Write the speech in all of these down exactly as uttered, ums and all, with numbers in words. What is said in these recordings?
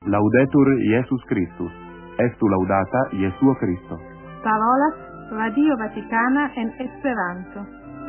Laudetur Iesus Christus. Estu laudata Jesuo Christo. Parolas Radio Vaticana en Esperanto.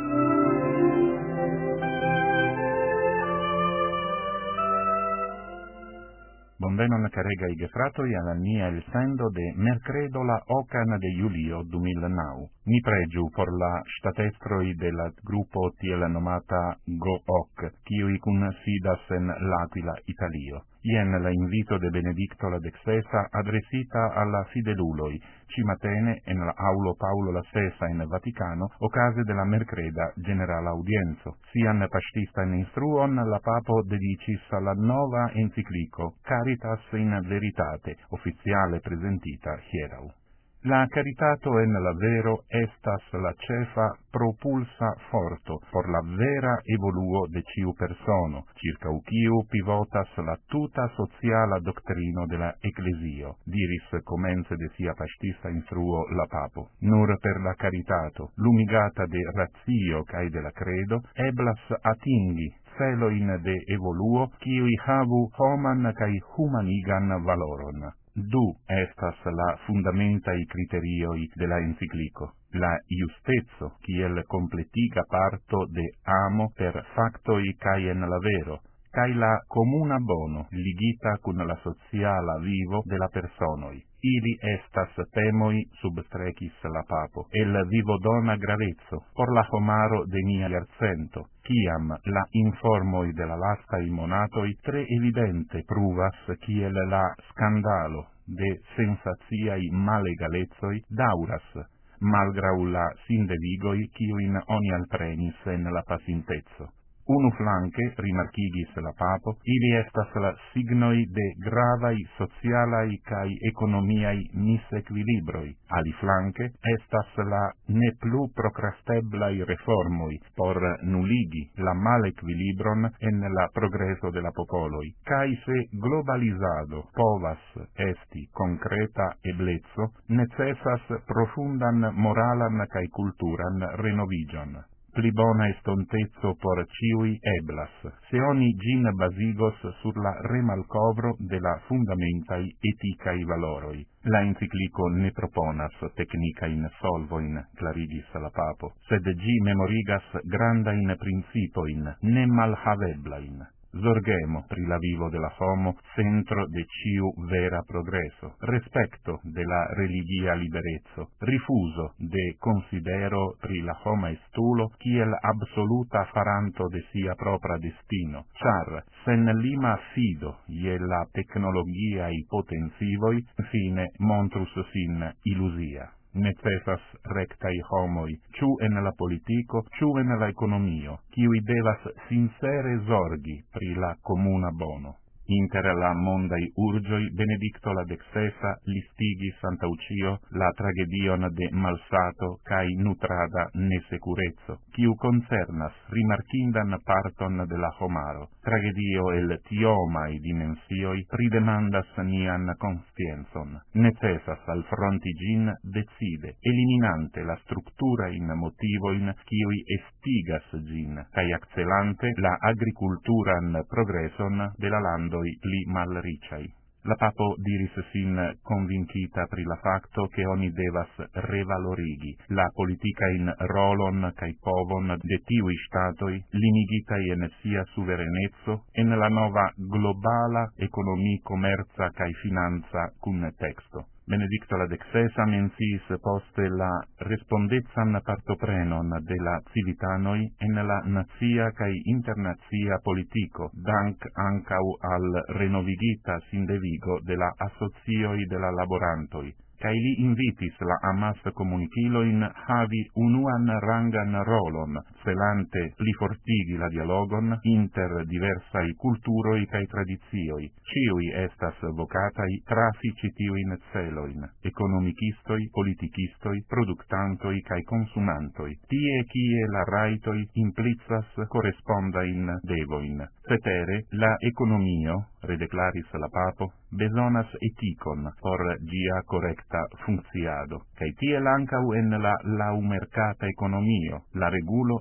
Bonvenon caregai gefratoi alla mia el sendo de mercredo la ocan de Julio duemilanau. Mi pregiu por la statestroi de la gruppo tiel nomata Go-Ok, kiui cun sidas en l'Aquila Italio. Ien la invito de Benedicto la Dexesa adresita alla fideluloi, cimatene en la Aulo Paulo la Sesa in Vaticano, ocase de la mercreda generala audienzo. Sian pastista in instruon la Papo dedicis alla nova enciclico Caritas in Veritate, officiale presentita hierau. La caritato en la vero estas la cefa propulsa forto por la vera evoluo de ciu persono, circa uciu pivotas la tuta sociala doctrino de la Ecclesio, diris comence de sia pastista instruo la Papo. Nur per la caritato, lumigata de ratio cae de la credo, eblas atingi celoin de evoluo, ciui havu homan cae humanigan valoron. Du estas la fundamentai criterioi de la enciclico. La iustezzo, kiel completiga parto de amo per factoi cae en la vero, cae la comuna bono ligita cun la sociala vivo de la personoi. Ili estas temoi substrecis la Papo, el vivo dona gravezzo, por la homaro de nia jarcento, ciam la informoi de la lastai monatoi tre evidente pruvas kiel la scandalo de sensatiai malegalezoi dauras, malgrau la sindevigoi kiuin oni alprenis en la pacintezzo. Unu flanque, rimarchigis la Papo, ili estas la signoi de gravai socialai cae economiai misequilibroi. Ali flanque, estas la ne plu procrasteblai reformoi por nuligi la malequilibron en la progreso de la popoloi. Cae se globalizado povas esti concreta eblezzo, necessas profundan moralan cae culturan renovigion. Pli bona estontezzo por ciui eblas, se oni gin basigos sur la remalcovro de la fundamentai eticai valoroi. La enciclico ne proponas technicain solvoin, clarigis la Papo, sed gi memorigas grandain principoin, ne malhaveblain. Zorgemo pri la vivo de la homo, centro de ciu vera progreso, respecto de la religia liberezzo, rifuso de considero pri la homa estulo kiel absoluta faranto de sia propra destino, char sen lima fido je la tecnologiai potensivoi, fine montrus sin illusia. Necessas rectai homoi, ciu en la politico, ciu en la economio, kiui devas sincere zorgi pri la comuna bono. Inter la mondai urgioi, Benedicto la Dexesa listigis antaucio la tragedion de malsato cae nutrada nesecurezzo, kiu concernas rimarkindan parton de la homaro. Tragedio el tiomai dimensioi pridemandas nian conscienzon. Necessas al fronti gin decide, eliminante la structura in motivoin kiui estigas gin, cae accelante la agriculturan progresson de la lando pli malriciai. La Papo diris sin convincita pri la facto che oni devas revalorigi la politica in rolon cae povon de tiui statoi limigitai en sia suverenezzo en la nova globala economia commerza cae finanza cun texto. Benedicto la Dexesa mensis poste la respondezan partoprenon de la civitanoi en la nazia cae internazia politico, dank ancau al renovigita sindevigo de la asocioi de la laborantoi, cae li invitis la amas comuniciloin havi unuan rangan rolon, celante pli fortigi la dialogon inter diversai culturoi cae tradizioi. Ciui estas vocatai trafici tiuin celoin, economicistoi, politicistoi, productantoi cae consumantoi, tie cie la raitoi implicas correspondain devoin. Cetere, la economio, redeclaris la Papo, besonas eticon por gia correcta funcciado, cae tiel ancau en la laumercata economio, la regulo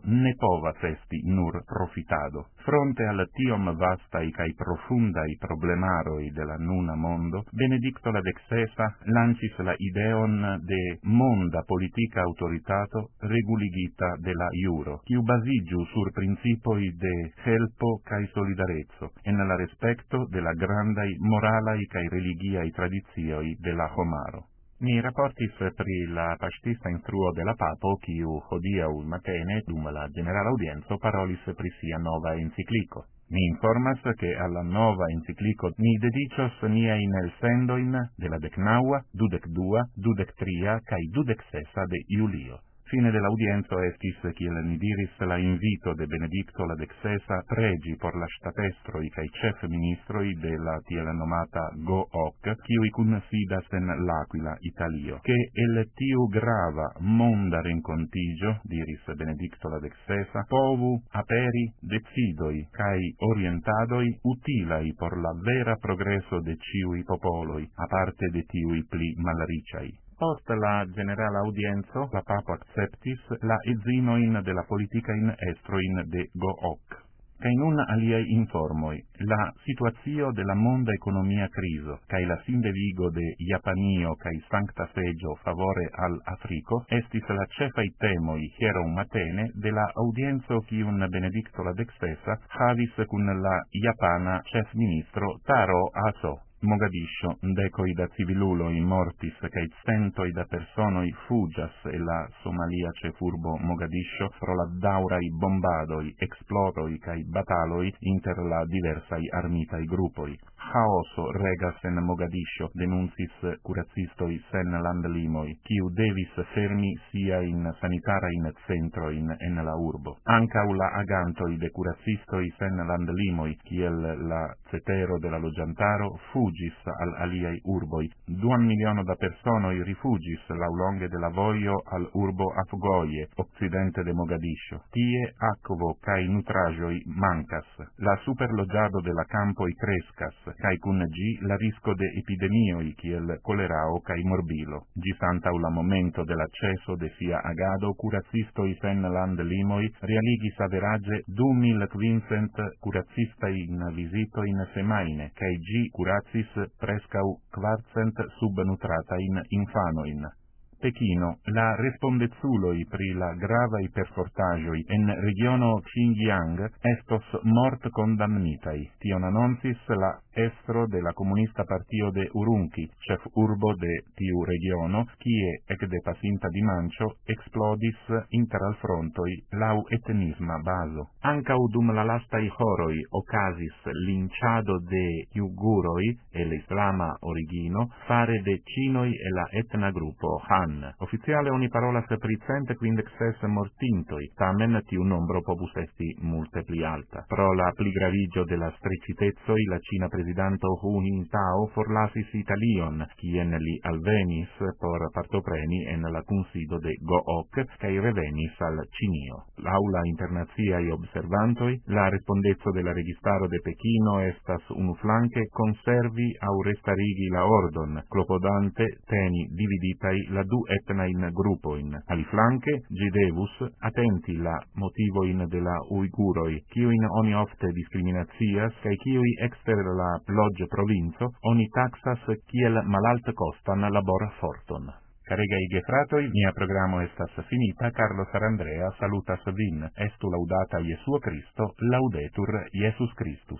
ne povas esti nur profitado. Fronte al tiom vastai cae profundai problemaroi de la nuna mondo, Benedicto la dexesa lancis la ideon de monda politica autoritato reguligita de la iuro, quiu basigiu sur principoi de helpo cae solidarezzo, en la respecto de la grandai moralai cae religiai tradizioi de la homaro. Mi rapportis pri la pastista instruo de la papo, quiu hodiau matene, dum la general audienzo, parolis pri sia nova enciclico. Mi informas che alla nova enciclico ni dedicios niain elsendoin de la decnaua, dudec dua, dudec tria, cae dudec sesa de Iulio. Fine dell'audienzo estis, kiel ni diris, la invito de Benedicto la dexesa pregi por la statestroi cae chef ministroi de la tiel nomata Go Hoc, kiui kunsidas en l'Aquila, Italio, che el tiu grava monda rencontigio, diris Benedicto la dexesa, povu aperi decidoi cae orientadoi utilai por la vera progresso de ciui popoloi, aparte de tiui pli malriciai. Post la generala audienzo, la papo acceptis la edzinoin de la politicain estroin de Go Hoc. Cae nun aliei informoi, la situazio de la monda economia criso, cae la sindevigo de Japanio cae Sancta Segio favore al Africo, estis la cefai temoi hiero matene de la audienzo quiun Benedicto la dexesa havis cun la Japana chef ministro Taro Aso. Mogadiscio, decoi da civiluloi mortis cae centoi da personoi fugias e la Somalia ce furbo Mogadiscio pro la daurai bombadoi, exploroi cae bataloi inter la diversai armitai gruppoi. Chaoso regas en Mogadiscio, denuncis curacistoi sen landlimoi, quiu devis fermi sia in sanitarain centroin en la urbo. Ancau la agantoi de curacistoi sen landlimoi, kiel la cetero de la logiantaro, fugis al aliai urboi. Duan miliono da personoi rifugis laulonge de la voio al urbo Afgoye, occidente de Mogadiscio. Tie aquo cae nutragioi mancas. La superloggiado de la campoi crescas, cae cun gi la risco de epidemioi kiel colerao cae morbilo. Gis antau la momento de l'acceso de sia agado, curacistoi sen land limoi realigis average du mil quincent curacistai in visito in semaine, cae gi curacis prescau quarcent subnutratain infanoin. Pechino, la respondezuloi pri la gravai perfortagioi en regiono Xinjiang estos mort condamnitai. Tion annoncis la estro de la comunista partio de Urumqi, chef urbo de tiu regiono, kie ec de pasinta dimancio explodis inter al frontoi lau etnisma baso. Ancau dum la lastai horoi ocasis linciado de Iuguroi e l'islama origino fare de cinoi e la etna gruppo Han. Officiale oni parolas pri cent quindexes mortintoi, tamen tiu nombro povus esti multe pli alta. Pro la pli gravigio de la strecitezoi, la Cina presidanto Hu Jintao forlasis Italion, quien li alvenis por partopreni en la kunsido de Go Hoc, cae revenis al Cinio. L'aula internaziai observantoi, la respondezzo de la registaro de Pechino estas unuflanque conservi au restarigi la ordon, clopodante teni dividitai la du etnain gruppoin. Aliflanque, gi devus attenti la motivoin de la uiguroi, quiuin oni ofte discriminatias, cae quiui exter la logge provinzo, oni taxas kiel malalt costan labor forton. Caregai gefratoi, mia programo estas finita, Carlo Sarandrea salutas vin, estu laudata Iesuo Christo, laudetur Iesus Christus.